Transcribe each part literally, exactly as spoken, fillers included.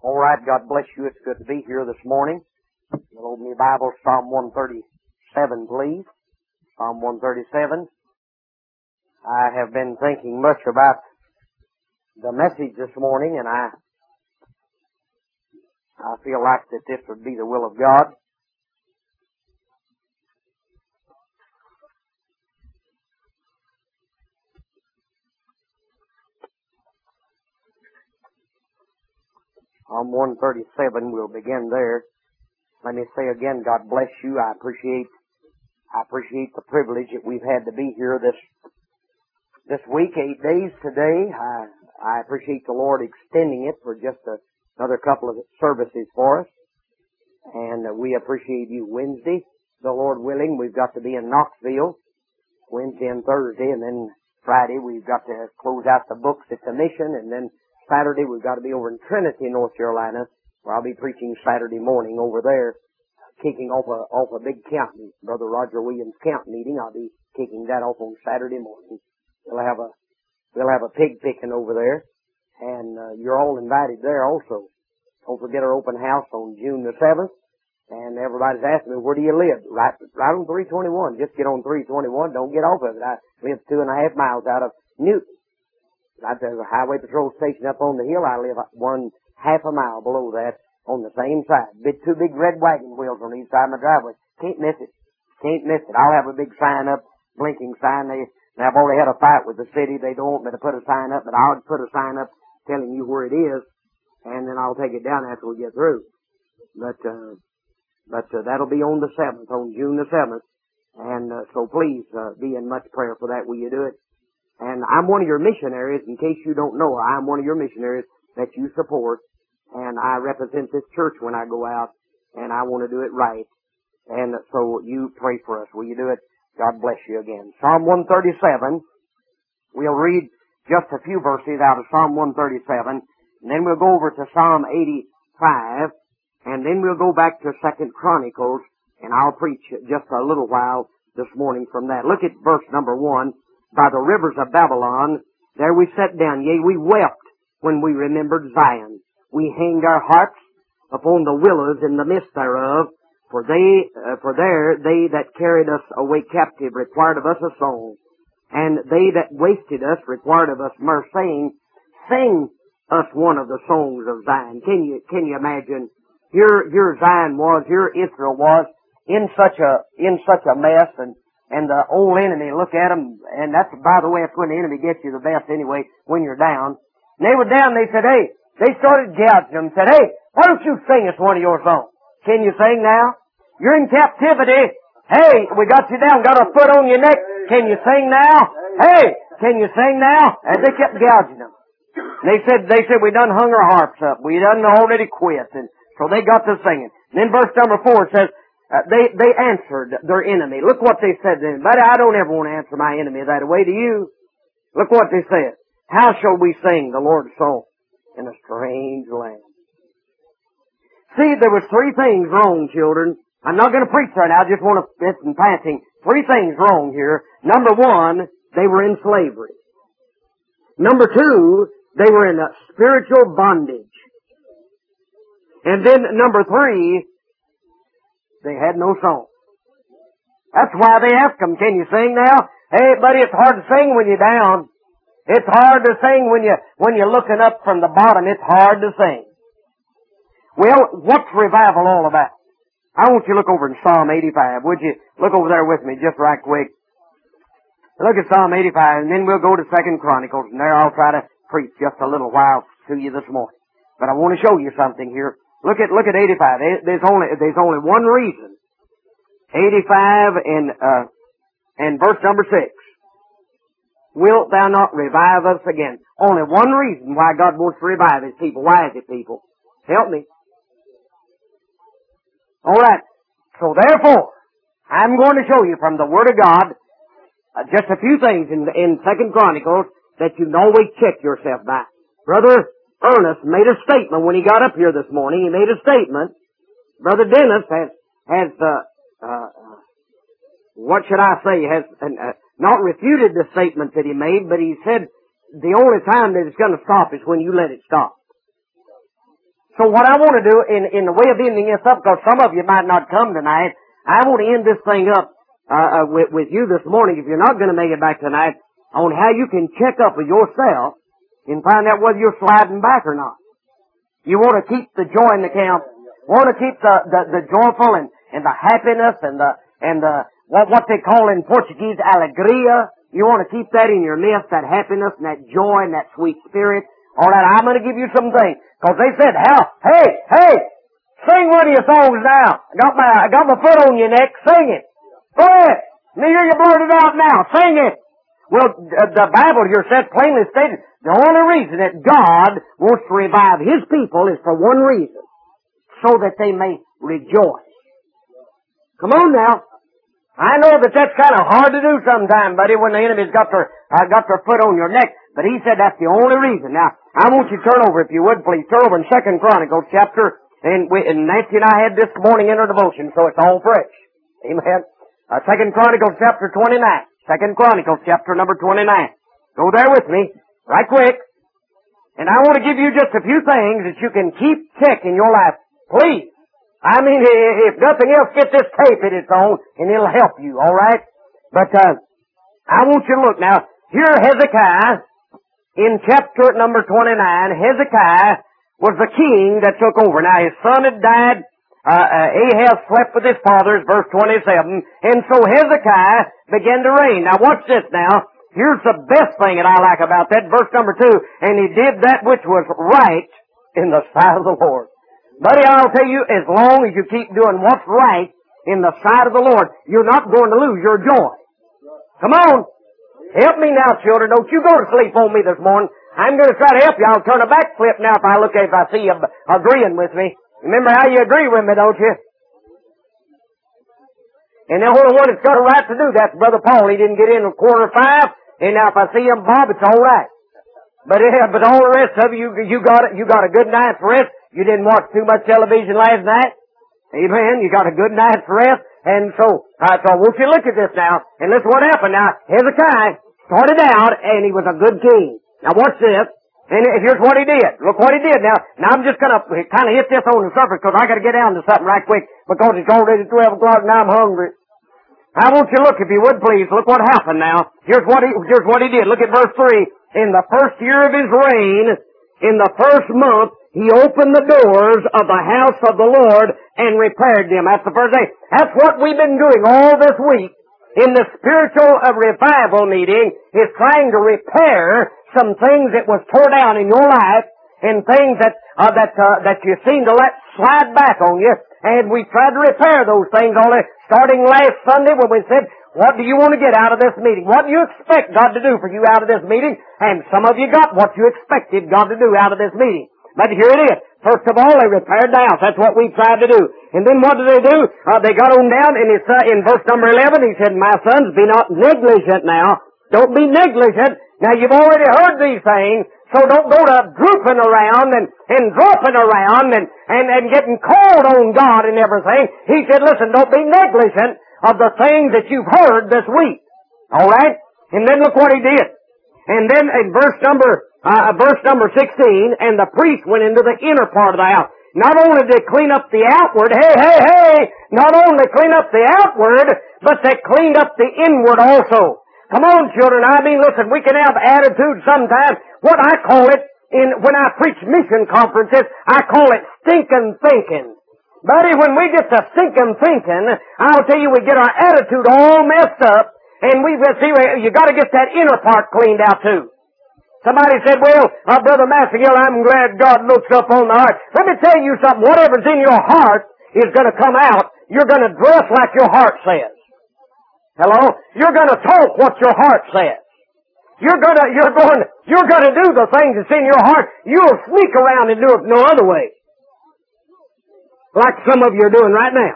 All right, God bless you. It's good to be here this morning. You'll open your Bible, Psalm one thirty-seven, please. Psalm one thirty-seven. I have been thinking much about the message this morning, and I I feel like that this would be the will of God. Psalm one thirty-seven, we'll begin there. Let me say again, God bless you. I appreciate, I appreciate the privilege that we've had to be here this, this week, eight days today. I, I appreciate the Lord extending it for just a, another couple of services for us. And uh, we appreciate you. Wednesday, the Lord willing, we've got to be in Knoxville, Wednesday and Thursday, and then Friday we've got to close out the books at the mission, and then Saturday we've got to be over in Trinity, North Carolina, where I'll be preaching Saturday morning over there, kicking off a, off a big camp, Brother Roger Williams camp meeting. I'll be kicking that off on Saturday morning. We'll have a, we'll have a pig picking over there, and uh, you're all invited there also. Don't forget our open house on June the seventh, and everybody's asking me, where do you live? Right, right on three twenty-one. Just get on three twenty-one. Don't get off of it. I live two and a half miles out of Newton. Right there's a highway patrol station up on the hill. I live one half a mile below that on the same side. Big, two big red wagon wheels on each side of my driveway. Can't miss it. Can't miss it. I'll have a big sign up, blinking sign. They, now I've already had a fight with the city. They don't want me to put a sign up, but I'll put a sign up telling you where it is, and then I'll take it down after we get through. But, uh, but, uh, that'll be on the seventh, on June the seventh. And, uh, so please, uh, be in much prayer for that. Will you do it? And I'm one of your missionaries, in case you don't know, I'm one of your missionaries that you support, and I represent this church when I go out, and I want to do it right. And so you pray for us. Will you do it? God bless you again. Psalm one thirty-seven, we'll read just a few verses out of Psalm one thirty-seven, and then we'll go over to Psalm eighty-five, and then we'll go back to Second Chronicles, and I'll preach just a little while this morning from that. Look at verse number one. By the rivers of Babylon, there we sat down, yea, we wept when we remembered Zion. We hanged our harps upon the willows in the midst thereof, for they, uh, for there they that carried us away captive required of us a song, and they that wasted us required of us mirth, saying, sing us one of the songs of Zion. Can you, can you imagine? Here, here Zion was, here Israel was, in such a, in such a mess, and And the old enemy, look at them, and that's, by the way, that's when the enemy gets you the best anyway, when you're down. And they were down, they said, hey, they started gouging them, said, hey, why don't you sing us one of your songs? Can you sing now? You're in captivity. Hey, we got you down, got a foot on your neck. Can you sing now? Hey, can you sing now? And they kept gouging them. And they said, they said, we done hung our harps up. We done already quit. And so they got to singing. And then verse number four says, Uh, they, they answered their enemy. Look what they said to him. But I don't ever want to answer my enemy that way, do you? Look what they said. How shall we sing the Lord's song in a strange land? See, there was three things wrong, children. I'm not going to preach right now. I just want to, it's in passing. Three things wrong here. Number one, they were in slavery. Number two, they were in a spiritual bondage. And then number three, they had no song. That's why they asked them, can you sing now? Hey, buddy, it's hard to sing when you're down. It's hard to sing when you, when you're looking up from the bottom. It's hard to sing. Well, what's revival all about? I want you to look over in Psalm eighty-five. Would you look over there with me just right quick? Look at Psalm eighty-five, and then we'll go to Second Chronicles, and there I'll try to preach just a little while to you this morning. But I want to show you something here. Look at, look at eighty-five. There's only, there's only one reason. eighty-five and, uh, and verse number six. Wilt thou not revive us again? Only one reason why God wants to revive His people. Why is it, people? Help me. Alright. So therefore, I'm going to show you from the Word of God, uh, just a few things in, in Second Chronicles that you can always check yourself by. Brother Ernest made a statement when he got up here this morning. He made a statement. Brother Dennis has, has, uh, uh, what should I say, has uh, not refuted the statement that he made, but he said the only time that it's going to stop is when you let it stop. So what I want to do in, in the way of ending this up, because some of you might not come tonight, I want to end this thing up uh, uh, with, with you this morning. If you're not going to make it back tonight, on how you can check up with yourself and find out whether you're sliding back or not. You want to keep the joy in the camp, want to keep the, the, the joyful and, and the happiness and the, and the, what, what they call in Portuguese, alegria. You want to keep that in your midst, that happiness and that joy and that sweet spirit. All right, I'm going to give you some things. Cause they said, hell, hey, hey, sing one of your songs now. I got my, I got my foot on your neck, sing it. Go ahead. Let me hear you blurt it out now, sing it. Well, the Bible here says plainly stated, the only reason that God wants to revive His people is for one reason. So that they may rejoice. Come on now. I know that that's kind of hard to do sometime, buddy, when the enemy's got their, uh, got their foot on your neck. But He said that's the only reason. Now, I want you to turn over, if you would, please. Turn over in Second Chronicles chapter, and, we, and Nancy and I had this morning in our devotion, so it's all fresh. Amen. Uh, Second Chronicles chapter twenty-nine. Second Chronicles chapter number twenty-nine. Go there with me, right quick. And I want to give you just a few things that you can keep check in your life. Please. I mean, if nothing else, get this tape in its own, and it'll help you, alright? But, uh, I want you to look now. Here Hezekiah, in chapter number twenty-nine, Hezekiah was the king that took over. Now, his son had died. Uh, uh, Ahaz slept with his fathers, verse twenty-seven. And so Hezekiah began to reign. Now, watch this now. Here's the best thing that I like about that, verse number two. And he did that which was right in the sight of the Lord. Buddy, I'll tell you, as long as you keep doing what's right in the sight of the Lord, you're not going to lose your joy. Come on. Help me now, children. Don't you go to sleep on me this morning. I'm going to try to help you. I'll turn a backflip now if I look if I see you agreeing with me. Remember how you agree with me, don't you? And the only one that's got a right to do that's Brother Paul. He didn't get in at quarter five. And now if I see him, Bob, it's all right. But yeah, but all the rest of you, you got it. You got a good night's rest. You didn't watch too much television last night. Amen. You got a good night's rest. And so, uh, so I want you to look at this now. And listen what happened now. Hezekiah started out and he was a good king. Now watch this. And here's what he did. Look what he did now. Now I'm just gonna kind of hit this on the surface because I gotta get down to something right quick because it's already twelve o'clock and I'm hungry. I want you to look, if you would please, look what happened now. Here's what he, here's what he did. Look at verse three. In the first year of his reign, in the first month, he opened the doors of the house of the Lord and repaired them. That's the first thing. That's what we've been doing all this week in the spiritual uh, revival meeting, is trying to repair some things that was tore down in your life and things that uh, that uh, that you seem to let slide back on you. And we tried to repair those things all this, starting last Sunday when we said, what do you want to get out of this meeting? What do you expect God to do for you out of this meeting? And some of you got what you expected God to do out of this meeting. But here it is. First of all, they repaired the house. That's what we tried to do. And then what did they do? Uh, they got on down and it's, uh, in verse number eleven, he said, my sons, be not negligent now. Don't be negligent. Now you've already heard these things, so don't go to drooping around and, and dropping around and, and, and getting cold on God and everything. He said, listen, don't be negligent of the things that you've heard this week. Alright? And then look what he did. And then in verse number, uh, verse number sixteen, and the priest went into the inner part of the house. Not only did they clean up the outward, hey, hey, hey, not only clean up the outward, but they cleaned up the inward also. Come on, children, I mean, listen, we can have attitude sometimes. What I call it, in when I preach mission conferences, I call it stinking thinking. Buddy, when we get to stinking thinking, I'll tell you, we get our attitude all messed up, and we've got, see, you gotta get that inner part cleaned out too. Somebody said, well, uh, Brother Massagill, I'm glad God looks up on the heart. Let me tell you something, whatever's in your heart is gonna come out. You're gonna dress like your heart says. Hello? You're gonna talk what your heart says. You're gonna, you're going, you're gonna do the things that's in your heart. You'll sneak around and do it no other way. Like some of you are doing right now.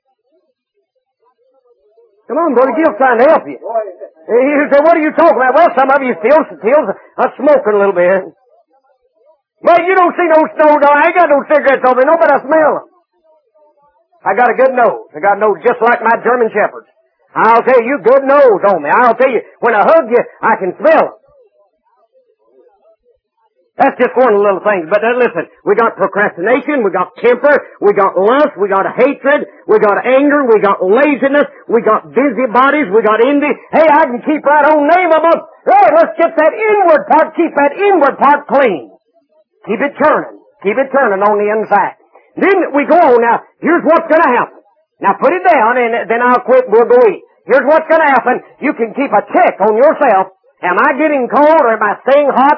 Come on, Brother Gil's trying to help you. You say, what are you talking about? Well, some of you still, still are smoking a little bit. Well, you don't see no snow, no, I ain't got no cigarettes over there, no, but I smell them. I got a good nose. I got a nose just like my German Shepherds. I'll tell you, good nose on me. I'll tell you, when I hug you, I can smell them. That's just one of the little things. But uh, listen, we got procrastination, we got temper, we got lust, we got hatred, we got anger, we got laziness, we got busybodies, we got envy. Hey, I can keep right on name them up. Hey, let's get that inward part, keep that inward part clean. Keep it turning. Keep it turning on the inside. Then we go on now. Here's what's going to happen. Now put it down and then I'll quit. We'll go eat. Here's what's going to happen. You can keep a check on yourself. Am I getting cold or am I staying hot?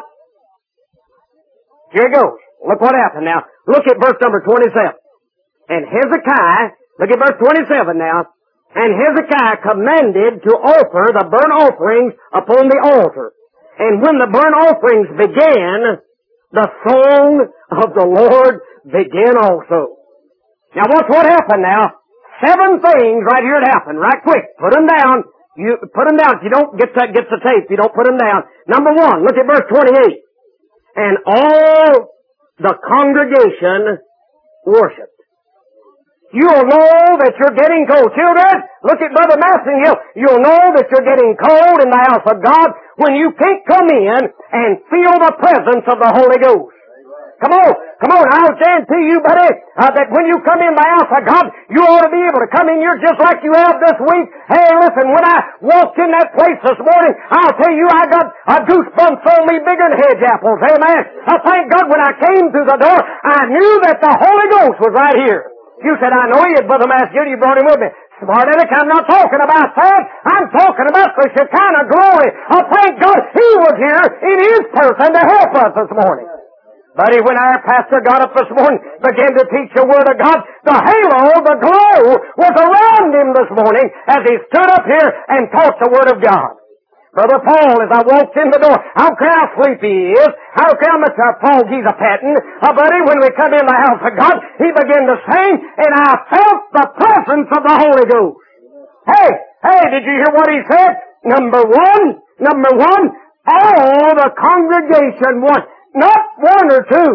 Here it goes. Look what happened now. Look at verse number twenty-seven. And Hezekiah, look at verse twenty-seven now. And Hezekiah commanded to offer the burnt offerings upon the altar. And when the burnt offerings began, the song of the Lord began also. Now watch what happened now. Seven things right here that happened. Right quick. Put them down. You put them down. If you don't get that, get the tape. You don't put them down. Number one, look at verse twenty-eight. And all the congregation worshiped. You'll know that you're getting cold. Children, look at Brother Massengill. You'll know that you're getting cold in the house of God when you can't come in and feel the presence of the Holy Ghost. Come on, come on, I'll guarantee you, buddy, uh, that when you come in the house of God, you ought to be able to come in here just like you have this week. Hey, listen, when I walked in that place this morning, I'll tell you, I got a goosebumps on me bigger than hedge apples. Amen. I thank God when I came through the door, I knew that the Holy Ghost was right here. You said, I know you, Brother Massengill, you brought him with me. Smart aleck, I'm not talking about that. I'm talking about the Shekinah glory. I thank God He was here in His person to help us this morning. Buddy, when our pastor got up this morning, began to teach the Word of God, the halo, the glow, was around him this morning as he stood up here and taught the Word of God. Brother Paul, as I walked in the door, I don't care how sleepy he is, I don't care how much uh, Paul he's a patting, uh, buddy, when we come in the house of God, he began to sing, and I felt the presence of the Holy Ghost. Hey, hey, did you hear what he said? Number one, number one, all the congregation was, not one or two,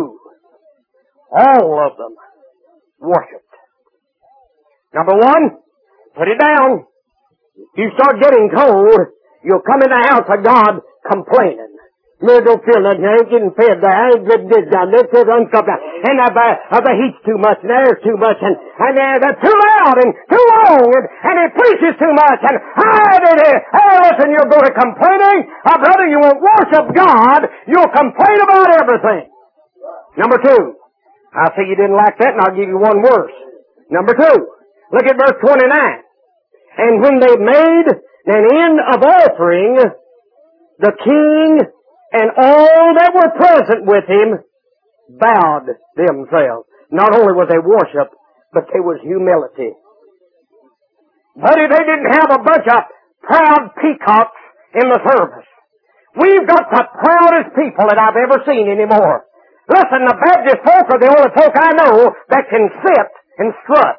all of them worshipped. Number one, put it down. You start getting cold, you'll come in the house of God complaining. Me don't feel nothing. I ain't getting fed there. I ain't getting this done. This is uncomfortable. And uh, uh, the heat's too much, and the air's too much, and, and uh, they're too loud, and too long, and, and it preaches too much, and I did it. Hey, listen, you'll go to complaining. Uh, brother, you won't worship God. You'll complain about everything. Number two. I see you didn't like that, and I'll give you one worse. Number two. Look at verse twenty-nine. And when they made an end of offering, the king and all that were present with him bowed themselves. Not only was they worship, but there was humility. Buddy, they didn't have a bunch of proud peacocks in the service. We've got the proudest people that I've ever seen anymore. Listen, the Baptist folk are the only folk I know that can sit and strut.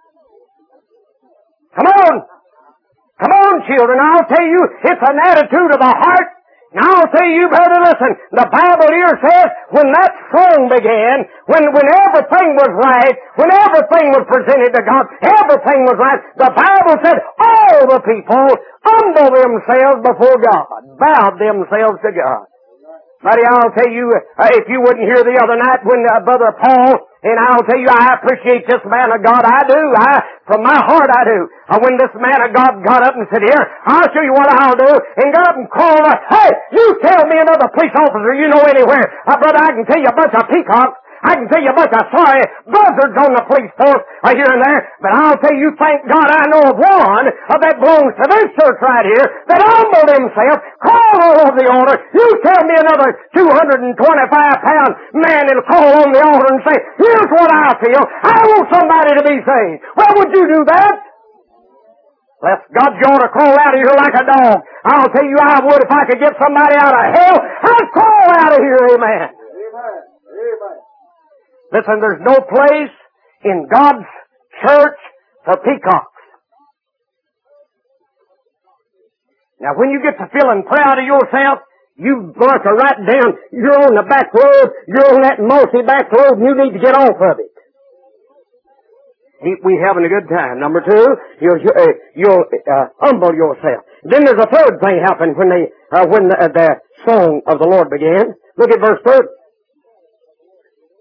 Come on! Come on, children, I'll tell you, it's an attitude of the heart. Now I'll tell you, brother, listen, the Bible here says when that song began, when, when everything was right, when everything was presented to God, everything was right, the Bible said all the people humbled themselves before God, bowed themselves to God. Buddy, I'll tell you, uh, if you wouldn't hear the other night when uh, Brother Paul, and I'll tell you, I appreciate this man of God, I do, I, from my heart I do. Uh, when this man of God got up and said, here, I'll show you what I'll do, and got up and called out, hey, you tell me another police officer you know anywhere. Uh, brother, I can tell you a bunch of peacocks, I can tell you a bunch of sorry buzzards on the police force uh, here and there, but I'll tell you, thank God I know of one uh, that belongs to this church right here that humbled himself, called over the altar. You tell me another two hundred twenty-five pound man that'll call on the altar and say, here's what I feel. I want somebody to be saved. Well, would you do that? Lest God, you ought to crawl out of here like a dog. I'll tell you I would if I could get somebody out of hell. I'd crawl out of here, amen. Amen. Amen. Listen, there's no place in God's church for peacocks. Now, when you get to feeling proud of yourself, you mark a right down, you're on the back road, you're on that mossy back road, and you need to get off of it. We having a good time. Number two, you'll, uh, you'll uh, humble yourself. Then there's a third thing happened when they, uh, when the, uh, the song of the Lord began. Look at verse third.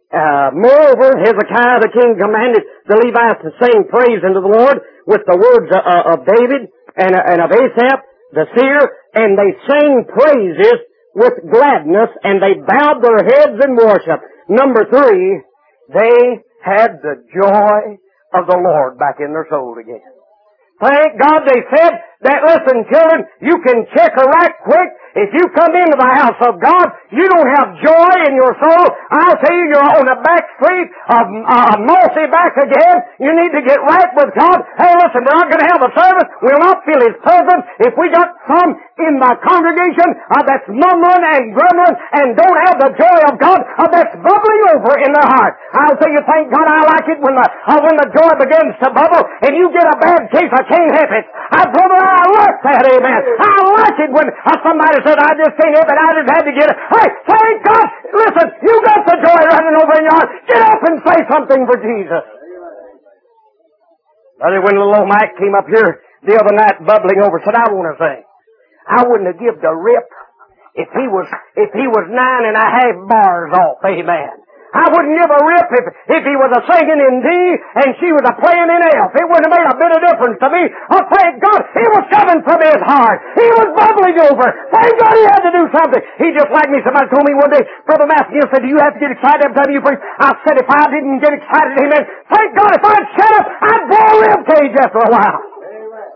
Uh, moreover, Hezekiah the king commanded the Levites to sing praise unto the Lord with the words uh, of David and, uh, and of Asaph, the seer, and they sang praises with gladness, and they bowed their heads in worship. Number three, they had the joy of the Lord back in their soul again. Thank God they said that, listen, children, you can check her right quick. If you come into the house of God, you don't have joy in your soul. I'll tell you, you're on the back street of uh, mossy back again. You need to get right with God. Hey, listen, we're not going to have a service. We'll not feel His presence. If we got some in the congregation uh, that's mumbling and grumbling and don't have the joy of God, uh, that's bubbling over in their heart. I'll tell you, thank God I like it when the, uh, when the joy begins to bubble and you get a bad case of can't help it. I, brother, I like that, amen. I like it when uh, somebody said, I just can't help it, I just had to get it. Hey, thank God, listen, you got the joy running over in your heart. Get up and say something for Jesus. Brother, when little old Mike came up here the other night bubbling over, said, I want to sing. I wouldn't have given a rip if he was, if he was nine and a half bars off, amen. I wouldn't give a rip if, if he was a singing in D and she was a playing in F. It wouldn't have made a bit of difference to me. Oh, thank God, he was coming from his heart. He was bubbling over. Thank God he had to do something. He just like me. Somebody told me one day, Brother Matthew said, do you have to get excited every time you preach? I said, if I didn't get excited, amen, thank God if I'd shut up, I'd blow a rib cage after a while. Amen.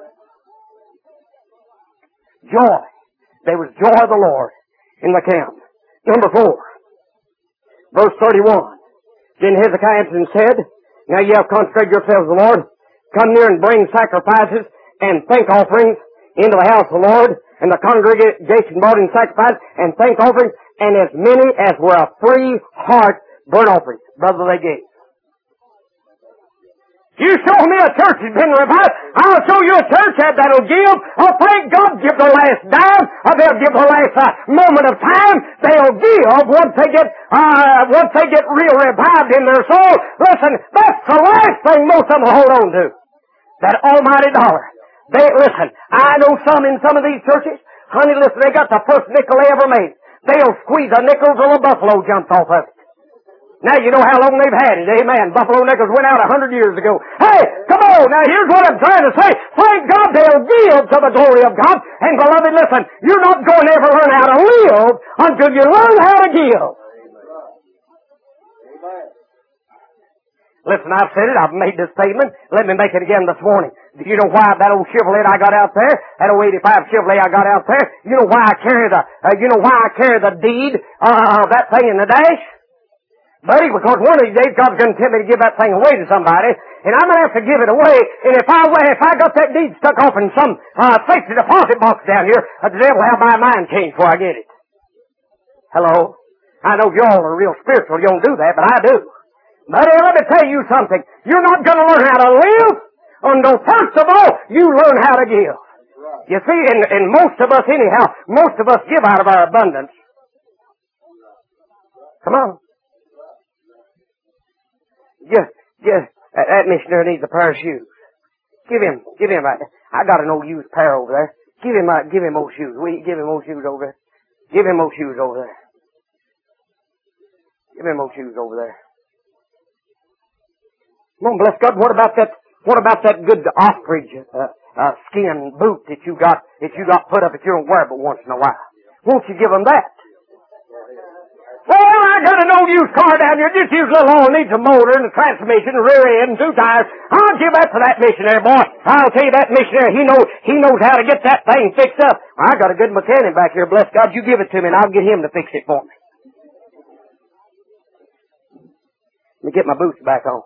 Joy. There was joy of the Lord in the camp. Number four. Verse thirty-one. Then Hezekiah answered and said, now ye have consecrated yourselves to the Lord. Come near and bring sacrifices and thank offerings into the house of the Lord. And the congregation brought in sacrifices and thank offerings, and as many as were a free heart burnt offerings. Brother, they gave. You show me a church that's been revived, I'll show you a church that'll give. Oh, thank God, give the last dime, or they'll give the last uh, moment of time. They'll give once they get, uh, once they get real revived in their soul. Listen, that's the last thing most of them will hold on to. That almighty dollar. They, listen, I know some in some of these churches, honey, listen, they got the first nickel they ever made. They'll squeeze a nickel till a buffalo jumps off of it. Now you know how long they've had it, amen. Buffalo nickels went out a hundred years ago. Hey, come on, now here's what I'm trying to say. Thank God they'll give to the glory of God. And beloved, listen, you're not going to ever learn how to live until you learn how to give. Amen. Listen, I've said it, I've made this statement. Let me make it again this morning. Do you know why that old Chevrolet I got out there, that old eighty-five Chevrolet I got out there, you know why I carry the, uh, you know why I carry the deed, uh, that thing in the dash? Buddy, because one of these days God's going to tell me to give that thing away to somebody, and I'm going to have to give it away, and if I if I got that deed stuck off in some uh, safety deposit box down here, uh, the devil will have my mind changed before I get it. Hello? I know y'all are real spiritual, you don't do that, but I do. Buddy, let me tell you something. You're not going to learn how to live until first of all, you learn how to give. You see, and, and most of us anyhow, most of us give out of our abundance. Come on. Yeah, yeah, that missionary needs a pair of shoes. Give him, give him, I, I got an old used pair over there. Give him, uh, give him old shoes. We give him old shoes over there. Give him old shoes over there. Give him old shoes over there. Come on, bless God. What about that? What about that good ostrich uh, uh, skin boot that you got that you got put up that you don't wear but once in a while? Won't you give him that? Well, I got an old used car down here. Just use a little oil. Needs a motor and a transmission, a rear end, and two tires. I'll give that to that missionary, boy. I'll tell you, that missionary, he knows, he knows how to get that thing fixed up. Well, I got a good mechanic back here. Bless God, you give it to me, and I'll get him to fix it for me. Let me get my boots back on.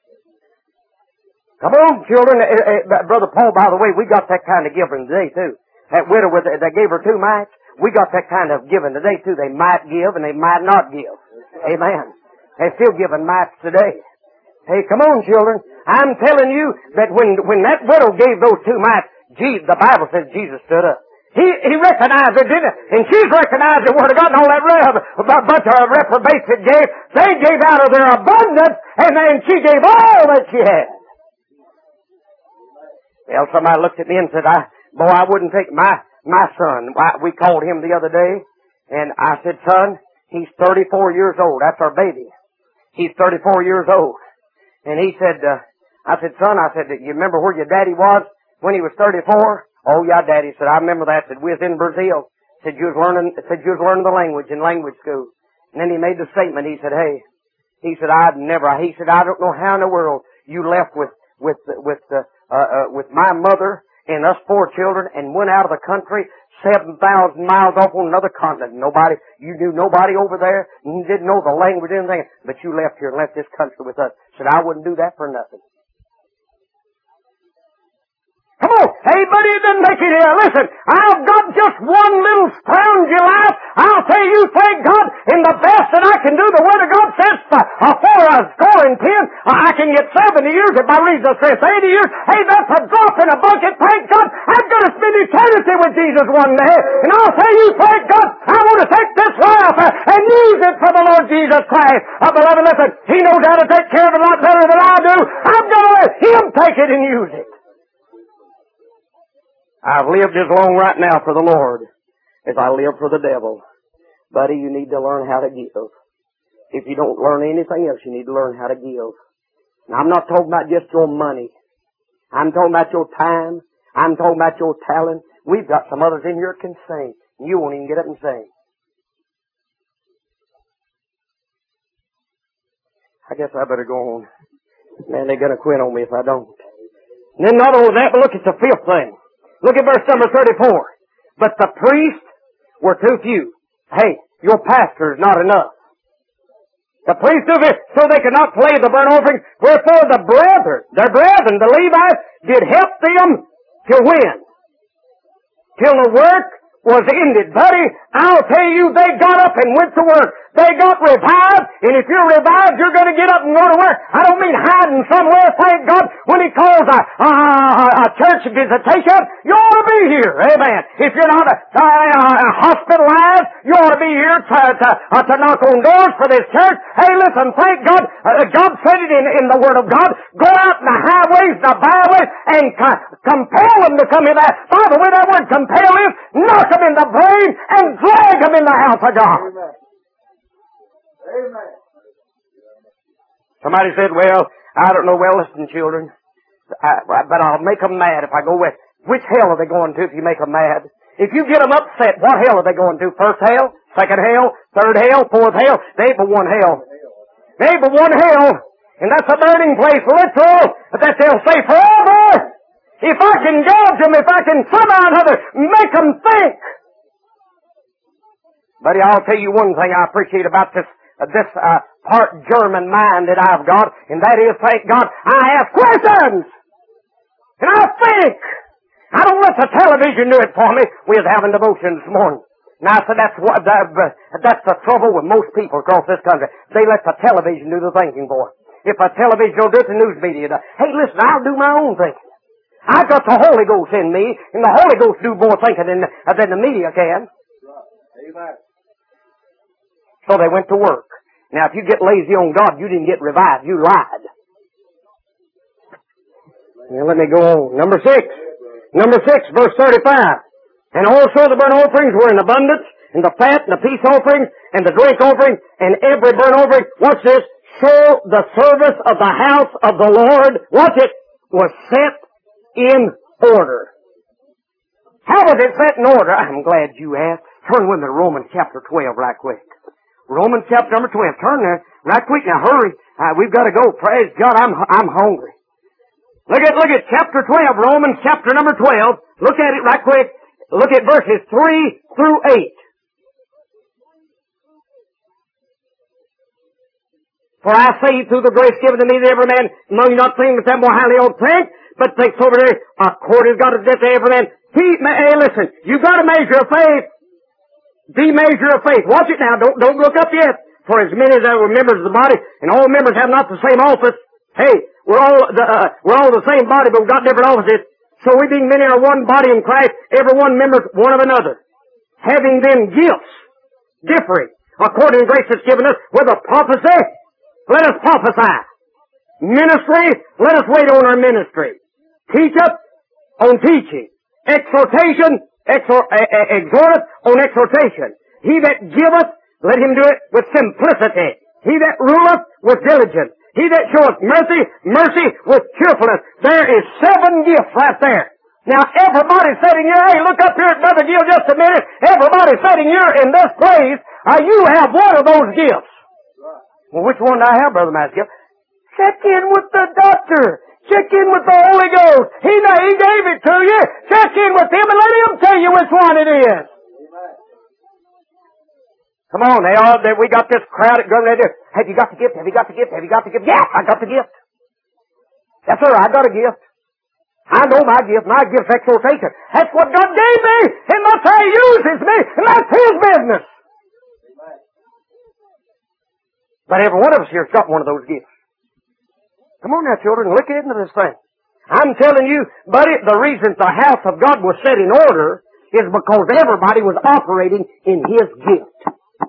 Come on, children. Uh, uh, Brother Paul, by the way, we got that kind of giving today, too. That widow, with the, that gave her two mites. We got that kind of giving today, too. They might give and they might not give. Amen. They're still giving mites today. Hey, come on, children. I'm telling you that when when that widow gave those two mites, Jesus, the Bible says Jesus stood up. He he recognized it, didn't it? And she's recognized the Word of God and all that a bunch of reprobates that gave. They gave out of their abundance, and then she gave all that she had. Well, somebody looked at me and said, "I boy, I wouldn't take my my son." We called him the other day, and I said, "Son, he's thirty-four years old. That's our baby. He's thirty-four years old. And he said, uh, I said, son, I said, you remember where your daddy was when he was thirty-four? Oh, yeah, Daddy. Said, I remember that. Said, we was in Brazil. Said, you was learning, said, you was learning the language in language school. And then he made the statement. He said, hey, he said, I'd never, he said, I don't know how in the world you left with, with, with, uh, uh, uh with my mother and us four children and went out of the country seven thousand miles off on another continent. Nobody, you knew nobody over there. You didn't know the language, anything. But you left here and left this country with us. Said, I wouldn't do that for nothing. Come on. Hey, buddy, it didn't make it here. Listen, I've got just one little scroungy life. I'll tell you, thank God, in the best that I can do, the Word of God says, uh, for a score and ten, uh, I can get seventy years if by reason of stress. eighty years, hey, that's a drop in a bucket. Thank God, I'm going to spend eternity with Jesus one day. And I'll tell you, thank God, I want to take this life uh, and use it for the Lord Jesus Christ. Uh, beloved, listen, He knows how to take care of it a lot better than I do. I'm going to let Him take it and use it. I've lived as long right now for the Lord as I live for the devil. Buddy, you need to learn how to give. If you don't learn anything else, you need to learn how to give. Now, I'm not talking about just your money. I'm talking about your time. I'm talking about your talent. We've got some others in here that can sing. You won't even get up and sing. I guess I better go on. Man, they're going to quit on me if I don't. And then not only that, but look at the fifth thing. Look at verse number thirty-four. But the priests were too few. Hey, your pastor is not enough. The priests too few, so they could not play the burnt offering. Wherefore the brethren, their brethren, the Levites, did help them till when? Till the work was ended. Buddy, I'll tell you, they got up and went to work. They got revived, and if you're revived, you're going to get up and go to work. I don't mean hiding somewhere, thank God. When He calls a, a, a church visitation, you ought to be here. Amen. If you're not a, a, a hospitalized, you ought to be here to, to, uh, to knock on doors for this church. Hey, listen, thank God. Uh, God said it in, in the Word of God. Go out in the highways, the byways, and co- compel them to come in there. By the way, that word compel is knock them in the brain and drag them in the house of God. Amen. Amen. Somebody said, well, I don't know. Well, listen, children, I, but I'll make them mad if I go with. Which hell are they going to if you make them mad? If you get them upset, what hell are they going to? First hell? Second hell? Third hell? Fourth hell? They ain't but one hell. They ain't but one hell. And that's a burning place, literal. But that they'll say forever. If I can gouge them, if I can somehow or another make them think. Buddy, I'll tell you one thing I appreciate about this Uh, this uh, part German mind that I've got, and that is, thank God, I have questions! And I think! I don't let the television do it for me. We was having devotion this morning. And I said, that's what, that, uh, that's the trouble with most people across this country. They let the television do the thinking for them. If the television don't do it, the news media does. Hey, listen, I'll do my own thinking. I've got the Holy Ghost in me, and the Holy Ghost do more thinking than, uh, than the media can. Amen. So they went to work. Now, if you get lazy on God, you didn't get revived. You lied. Now, let me go on. Number six. Number six, verse thirty-five. And also the burnt offerings were in abundance, and the fat, and the peace offerings, and the drink offering, and every burnt offering, watch this, so the service of the house of the Lord, watch it, was set in order. How was it set in order? I'm glad you asked. Turn with me to Romans chapter twelve right quick. Romans chapter number twelve. Turn there right quick. Now hurry. Uh, we've got to go. Praise God. I'm I'm hungry. Look at look at chapter twelve. Romans chapter number twelve. Look at it right quick. Look at verses three through eight. For I say through the grace given to me that every man among you not think that more highly ought to think, but thinks over there according to God is death to every man. He, hey, listen. You've got a measure of faith. The measure of faith. Watch it now. Don't, don't look up yet. For as many as are members of the body, and all members have not the same office. Hey, we're all the, uh, we're all the same body, but we've got different offices. So we being many are one body in Christ, every one member one of another. Having then gifts, differing, according to grace that's given us, whether prophecy, let us prophesy. Ministry, let us wait on our ministry. Teach us on teaching. Exhortation, Exhort, uh, exhorteth on exhortation. He that giveth, let him do it with simplicity. He that ruleth with diligence. He that showeth mercy, mercy with cheerfulness. There is seven gifts right there. Now everybody sitting here, hey, look up here at Brother Gill just a minute. Everybody sitting here in this place, uh, you have one of those gifts. Well, which one do I have, Brother Maskell? Check in with the doctor. Check in with the Holy Ghost. He, he gave it to you. Check in with him and let him tell you which one it is. Come on, they all, they, we got this crowd at going there. Have you got the gift? Have you got the gift? Have you got the gift? Yeah, I got the gift. Yes, sir, I got a gift. I know my gift. My gift's exhortation. That's what God gave me, and that's how He uses me, and that's His business. But every one of us here's got one of those gifts. Come on now, children, look into this thing. I'm telling you, buddy, the reason the house of God was set in order is because everybody was operating in His gift.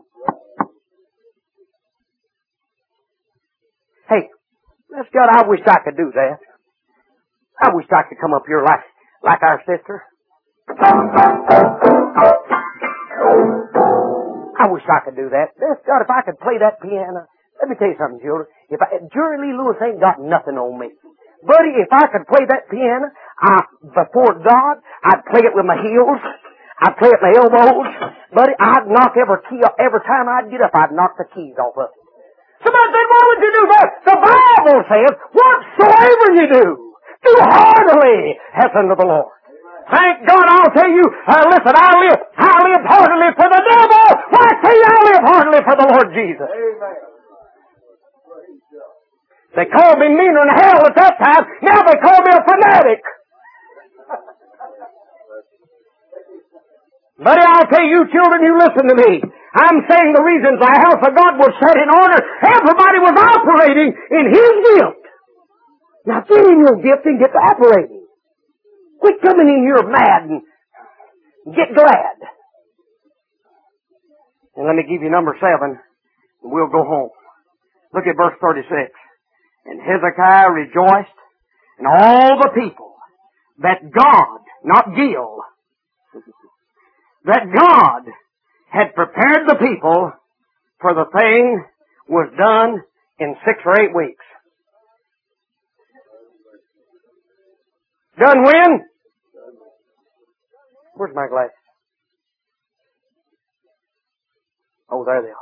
Hey, bless God, I wish I could do that. I wish I could come up here like, like our sister. I wish I could do that. Bless God, if I could play that piano. Let me tell you something, children. If I, Jerry Lee Lewis ain't got nothing on me. Buddy, if I could play that piano, I, before God, I'd play it with my heels. I'd play it with my elbows. Buddy, I'd knock every key off. Every time I'd get up, I'd knock the keys off of it. Somebody said, why would you do that? The Bible says, whatsoever you do, do heartily as unto the Lord. Thank God, I'll tell you, uh, listen, I live, I live heartily for the devil. Why, I tell you, I live heartily for the Lord Jesus. Amen. They called me meaner than hell at that time. Now they call me a fanatic. Buddy, I'll tell you, children, you listen to me. I'm saying the reasons the house of God was set in order, everybody was operating in His gift. Now get in your gift and get to operating. Quit coming in here mad and get glad. And let me give you number seven, and we'll go home. Look at verse thirty-six. And Hezekiah rejoiced, and all the people, that God, not Gil, that God had prepared the people for the thing was done in six or eight weeks. Done when? Where's my glasses? Oh, there they are.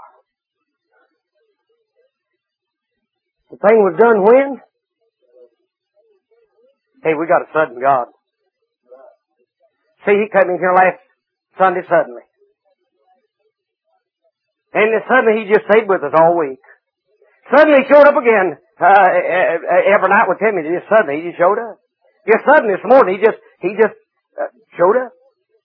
The thing was done when? Hey, we got a sudden God. See, He came in here last Sunday suddenly. And then suddenly He just stayed with us all week. Suddenly He showed up again. Uh, every night with Timmy, just suddenly He just showed up. Just suddenly this morning He just, He just uh, showed up.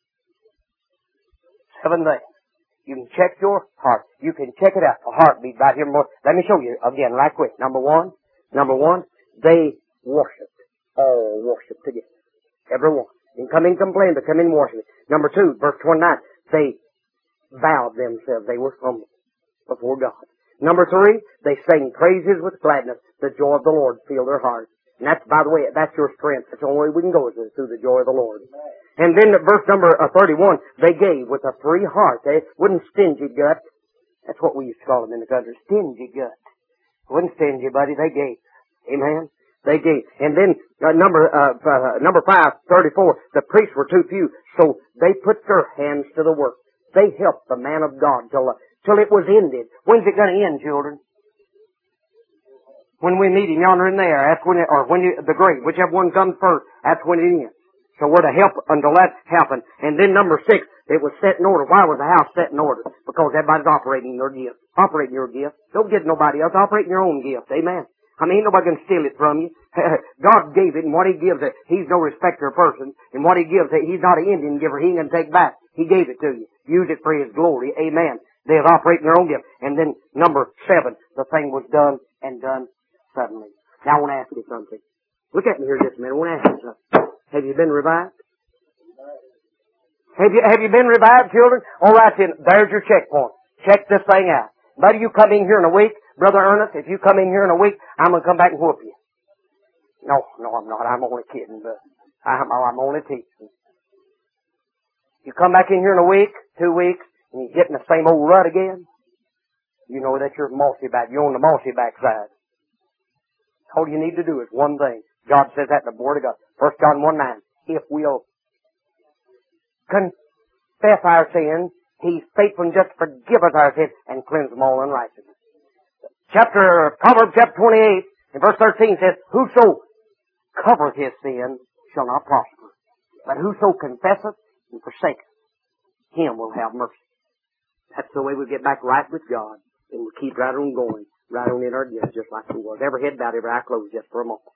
Seven things. You can check your heart. You can check it out. A heartbeat right here. More. Let me show you again right quick. Number one. Number one. They worshiped. All worshiped together. Everyone. Didn't come in complain, but come in worship. Number two, verse twenty-nine. They vowed themselves. They were humble before God. Number three, they sang praises with gladness. The joy of the Lord filled their hearts. And that's, by the way, that's your strength. That's the only way we can go is through the joy of the Lord. And then at verse number uh, thirty-one, they gave with a free heart. They wasn't stingy gut. That's what we used to call them in the country. Stingy gut. Wasn't stingy, buddy. They gave. Amen. They gave. And then uh, number uh, uh, number five, thirty-four, the priests were too few, so they put their hands to the work. They helped the man of God till uh, till it was ended. When's it going to end, children? When we meet Him yonder in there, that's when it, or when you, the grave, whichever one comes first, that's when it ends. So we're to help until that happened. And then number six, it was set in order. Why was the house set in order? Because everybody's operating your gift. Operating your gift. Don't get nobody else. Operate in your own gift. Amen. I mean, ain't nobody can steal it from you. God gave it, and what He gives it, He's no respecter of persons. And what He gives it, He's not an Indian giver. He ain't going to take back. He gave it to you. Use it for His glory. Amen. They have operated in their own gift. And then number seven, the thing was done and done suddenly. Now I want to ask you something. Look at me here just a minute. I want to ask you something. Have you been revived? Have you, have you been revived, children? All right then, there's your checkpoint. Check this thing out. Buddy, you come in here in a week. Brother Ernest, if you come in here in a week, I'm going to come back and whoop you. No, no, I'm not. I'm only kidding, but I'm, I'm only teaching. You come back in here in a week, two weeks, and you get in the same old rut again. You know that you're mossy back. You're on the mossy backside. All you need to do is one thing. God says that in the Word of God. First John one nine. If we'll confess our sins, He's faithful and just to forgive us our sins and cleanse them all unrighteousness. Chapter, Proverbs chapter twenty-eight, in verse thirteen says, Whoso covereth his sin shall not prosper, but whoso confesseth and forsaketh, him will have mercy. That's the way we get back right with God, and we keep right on going, right on in our deeds, just like we was. Every head bowed, every eye closed, just for a moment.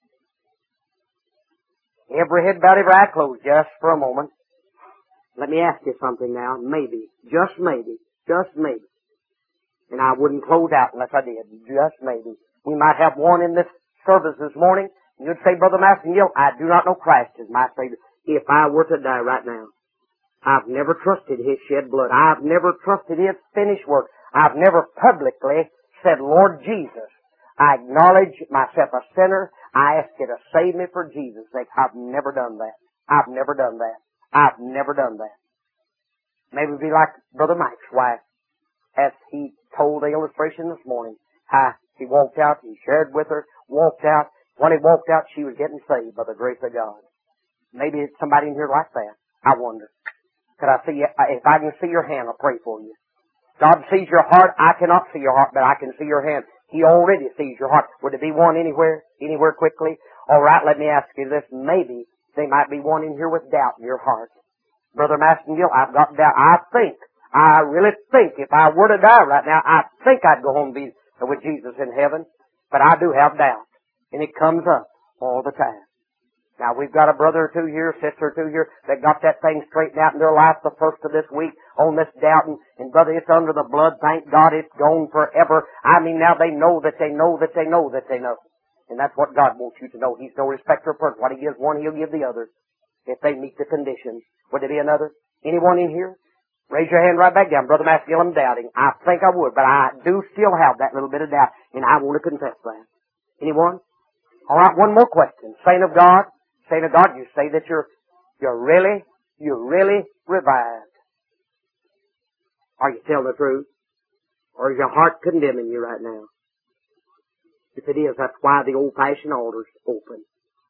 Every head bowed, every eye closed, just for a moment. Let me ask you something now. Maybe, just maybe, just maybe. And I wouldn't close out unless I did. Just maybe. We might have one in this service this morning. And you'd say, Brother Massengill, I do not know Christ as my Savior. If I were to die right now, I've never trusted His shed blood. I've never trusted His finished work. I've never publicly said, Lord Jesus, I acknowledge myself a sinner. I ask you to save me for Jesus' sake. I've never done that. I've never done that. I've never done that. Maybe it'd be like Brother Mike's wife, as he told the illustration this morning. How he walked out, he shared with her, walked out. When he walked out, she was getting saved by the grace of God. Maybe it's somebody in here like that. I wonder. Could I see you? If I can see your hand, I'll pray for you. God sees your heart. I cannot see your heart, but I can see your hand. He already sees your heart. Would there be one anywhere? Anywhere quickly? All right, let me ask you this. Maybe there might be one in here with doubt in your heart. Brother Massengill, I've got doubt. I think, I really think if I were to die right now, I think I'd go home and be with Jesus in heaven. But I do have doubt. And it comes up all the time. Now, we've got a brother or two here, sister or two here, that got that thing straightened out in their life the first of this week on this doubting. And brother, it's under the blood. Thank God it's gone forever. I mean, now they know that they know that they know that they know. And that's what God wants you to know. He's no respecter of persons. What He gives one, He'll give the other, if they meet the conditions. Would there be another? Anyone in here? Raise your hand right back down. Brother Massengill, I'm doubting. I think I would, but I do still have that little bit of doubt, and I want to confess that. Anyone? All right, one more question. Saint of God, saint of God, you say that you're, you're really, you're really revived. Are you telling the truth? Or is your heart condemning you right now? If it is, that's why the old-fashioned altar's open.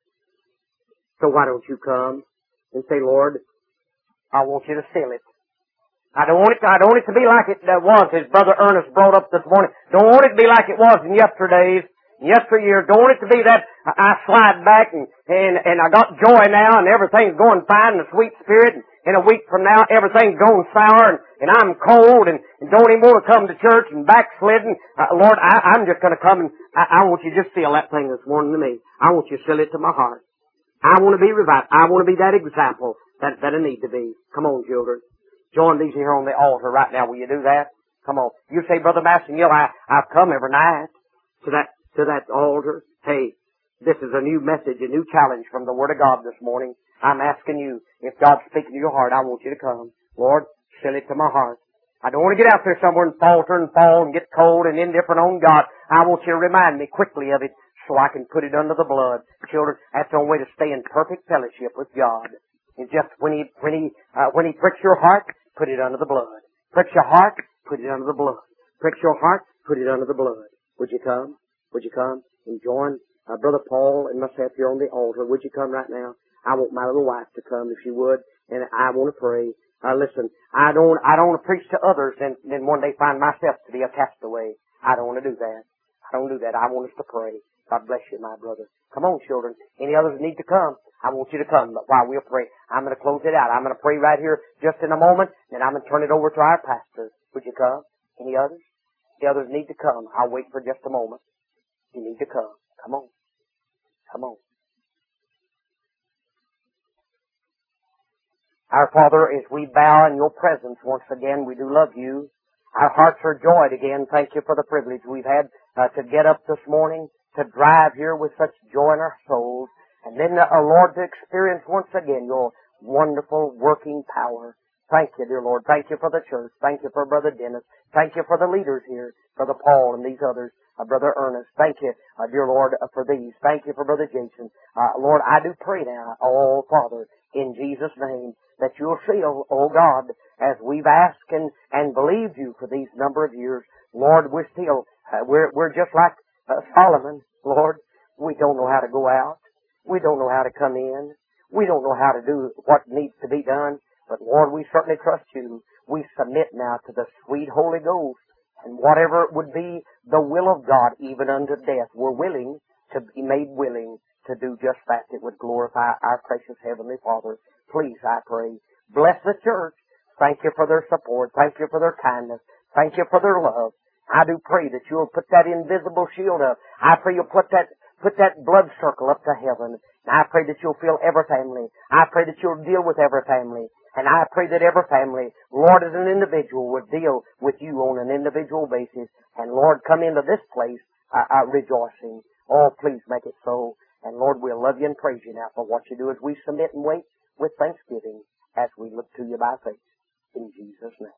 So why don't you come and say, Lord, I want you to seal it. I don't want it to, I don't want it to be like it was, as Brother Ernest brought up this morning. Don't want it to be like it was in yesterdays, yesteryear. Don't want it to be that I slide back and, and, and I got joy now and everything's going fine in a sweet spirit. And in a week from now, everything's going sour and, and I'm cold and, and don't even want to come to church and backslidden. Uh, Lord, I, I'm just going to come and I, I want you to just seal that thing this morning to me. I want you to seal it to my heart. I want to be revived. I want to be that example that, that I need to be. Come on, children. Join these here on the altar right now. Will you do that? Come on. You say, Brother Massengill, I, I've come every night to that, to that altar. Hey, this is a new message, a new challenge from the Word of God this morning. I'm asking you, if God's speaking to your heart, I want you to come. Lord, seal it to my heart. I don't want to get out there somewhere and falter and fall and get cold and indifferent on God. I want you to remind me quickly of it so I can put it under the blood. Children, that's the only way to stay in perfect fellowship with God. It's just when He, when He, uh, when He pricks your heart, put it under the blood. Pricks your heart, put it under the blood. Pricks your heart, put it under the blood. Would you come? Would you come and join uh, Brother Paul and myself here on the altar? Would you come right now? I want my little wife to come if she would, and I want to pray. Uh, listen, I don't, I don't want to preach to others and then one day find myself to be a castaway. I don't want to do that. I don't do that. I want us to pray. God bless you, my brother. Come on, children. Any others need to come? I want you to come, but while we'll pray, I'm going to close it out. I'm going to pray right here just in a moment, and I'm going to turn it over to our pastor. Would you come? Any others? The others need to come. I'll wait for just a moment. You need to come. Come on. Come on. Our Father, as we bow in your presence once again, we do love you. Our hearts are joyed again. Thank you for the privilege we've had uh, to get up this morning, to drive here with such joy in our souls. And then, uh, Lord, to experience once again your wonderful working power. Thank you, dear Lord. Thank you for the church. Thank you for Brother Dennis. Thank you for the leaders here, Brother Paul and these others, uh, Brother Ernest. Thank you, uh, dear Lord, uh, for these. Thank you for Brother Jason. Uh, Lord, I do pray now, oh Father, in Jesus' name, that you'll see, oh, oh God, as we've asked and, and believed you for these number of years, Lord, we're still, uh, we're, we're just like uh, Solomon, Lord. We don't know how to go out. We don't know how to come in. We don't know how to do what needs to be done. But Lord, we certainly trust you. We submit now to the sweet Holy Ghost. And whatever it would be the will of God, even unto death, we're willing to be made willing to do just that. It would glorify our precious Heavenly Father. Please, I pray, bless the church. Thank you for their support. Thank you for their kindness. Thank you for their love. I do pray that you'll put that invisible shield up. I pray you'll put that put that blood circle up to heaven. And I pray that you'll fill every family. I pray that you'll deal with every family. And I pray that every family, Lord, as an individual, would deal with you on an individual basis. And Lord, come into this place uh, uh, rejoicing. Oh, please make it so. And Lord, we'll love you and praise you now for what you do as we submit and wait with thanksgiving as we look to you by faith. In Jesus' name.